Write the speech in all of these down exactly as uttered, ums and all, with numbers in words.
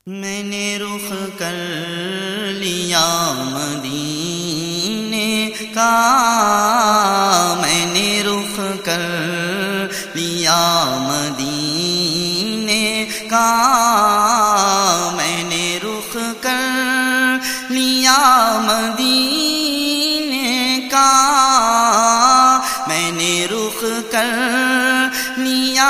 میں نے رخ کر لیا مدینے کا، میں نے رخ کر لیا مدینے کا، میں نے رخ کر لیا مدینے کا، میں نے رخ کر لیا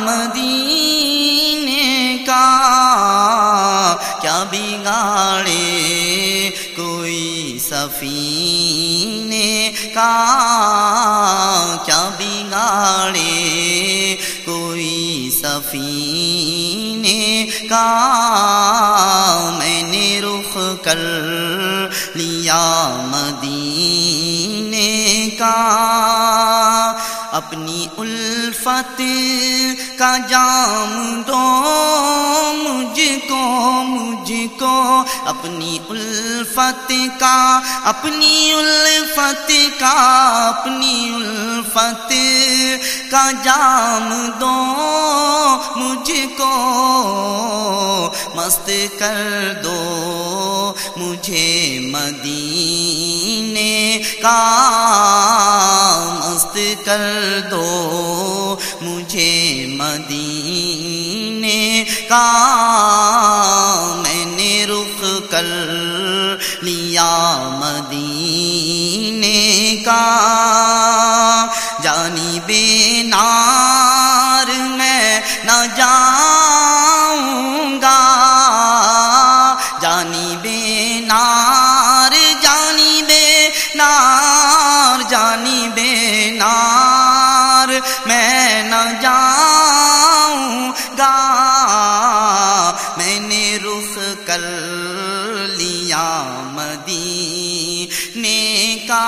مدینے کا، کیا بگاڑے کوئی سفینے کا، کیا بگاڑے کوئی سفینے کا، میں نے رخ کر لیا مدینے کا، اپنی الفت کا جام دو مجھ کو، مجھ کو اپنی الفت کا، اپنی الفت کا، اپنی الفت کا جام دو مجھ کو، مست کر دو مجھے مدینے کا، مست کر دو مجھے مدینے کا، میں نے رخ کر لیا مدینے کا، جانب نار میں نہ جاؤں گا، جانب نار، جانب نار، جانب نار میں نہ جاؤں گا، میں نے رخ کر لیا مدینے کا،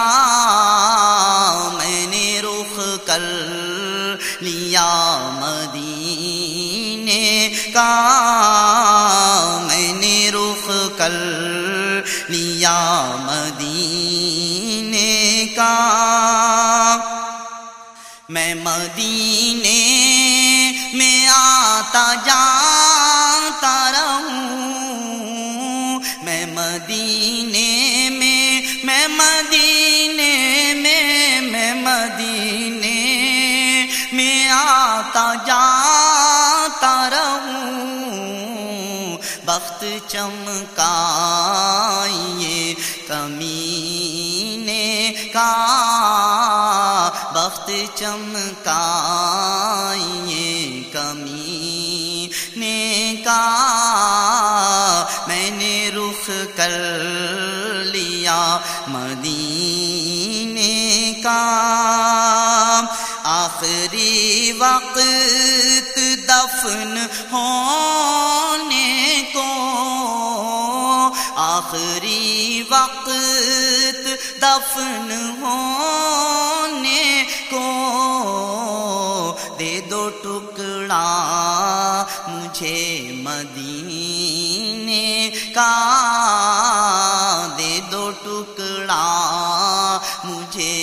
میں نے رخ کر لیا مدینے کا، میں نے رخ کر لیا مدینے کا، میں مدینے میں آتا جاتا رہوں، میں مدینے میں، میں مدینے میں، میں مدینے میں آتا جاتا رہوں، بخت چمکائیے کمینے کا، بخت چمکائیے کمینے کا، میں نے رخ کر لیا مدینے کا، آخری وقت دفن ہونے کو، آخری وقت دفن ہونے کو، دے دو ٹکڑا مجھے مدینے کا، دے دو ٹکڑا مجھے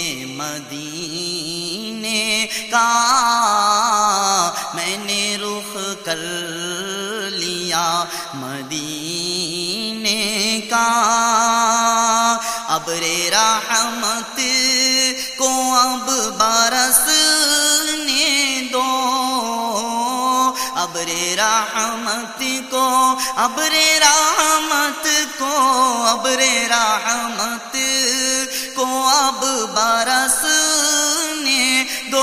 مدینے کا، میں نے رخ کر لیا مدینے کا، ابر رحمت کو اب برسنے دو، ابر رحمت کو، ابر رحمت کو، ابر رحمت کو اب برسنے دو،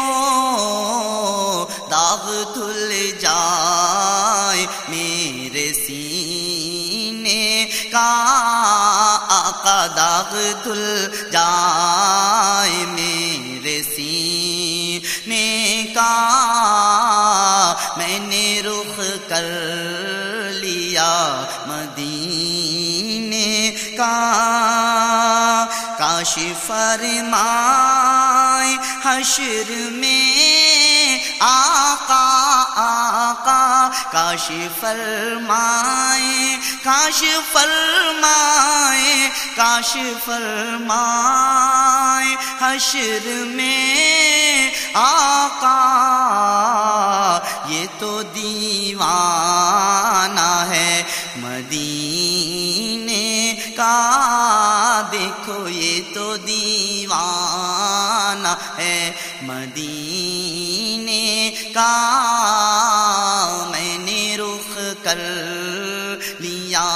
داغ دھل جائے میرے سینے کا، آقا داغ دھل جائے میرے سینے کا، میں نے رخ کر لیا مدینے کا، کاش فرمائے حشر میں آقا، آقا کاش فرمائے، کاش فرمائے، کاش فرمائے حشر میں آقا، یہ تو دیوانہ ہے مدینے کا، دیکھو یہ تو دیوانہ ہے مدینے کا، میں نے رخ کر لیا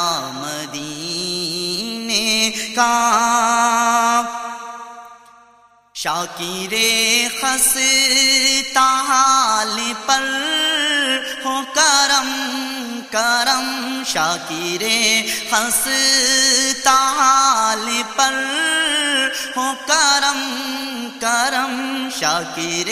مدینے کا۔ شاکر خستہ حال پر ہو کرم کرم، شاکر خستہ حال پر ہو کرم کرم، شاکر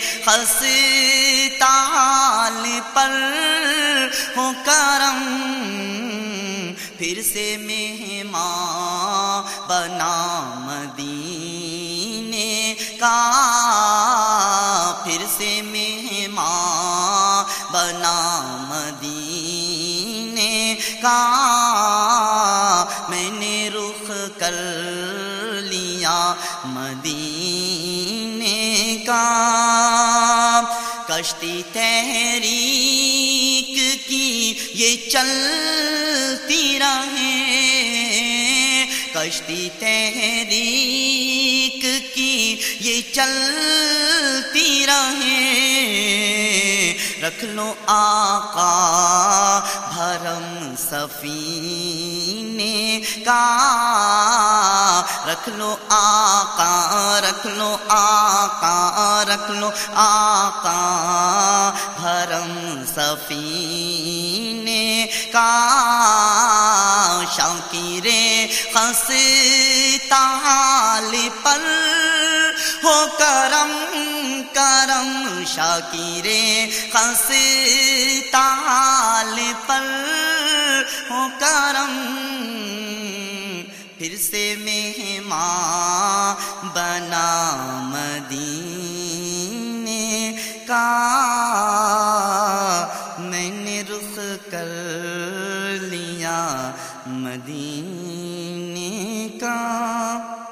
خستہ حال پر ہو کرم، پھر سے مہمان بنا مدینے کا، پھر سے مہمان بنا مدینے کا، میں نے رخ کر لیا مدینے کا۔ کشتی تحریک کی یہ چلتی رہے، کشتی تحریک کی یہ چلتی رہے، رکھ لو آقا بھرم سفینے کا، رکھ لو آقا، رکھ لو آقا، رکھ لو آقا بھرم سفینے کا۔ شاکر خستہ حال پر ہو کرم کرم، شاکر خستہ حال پر ہو کرم، پھر سے مہمان بنا مدینے کا، میں نے رخ کر لیا مدینے کا۔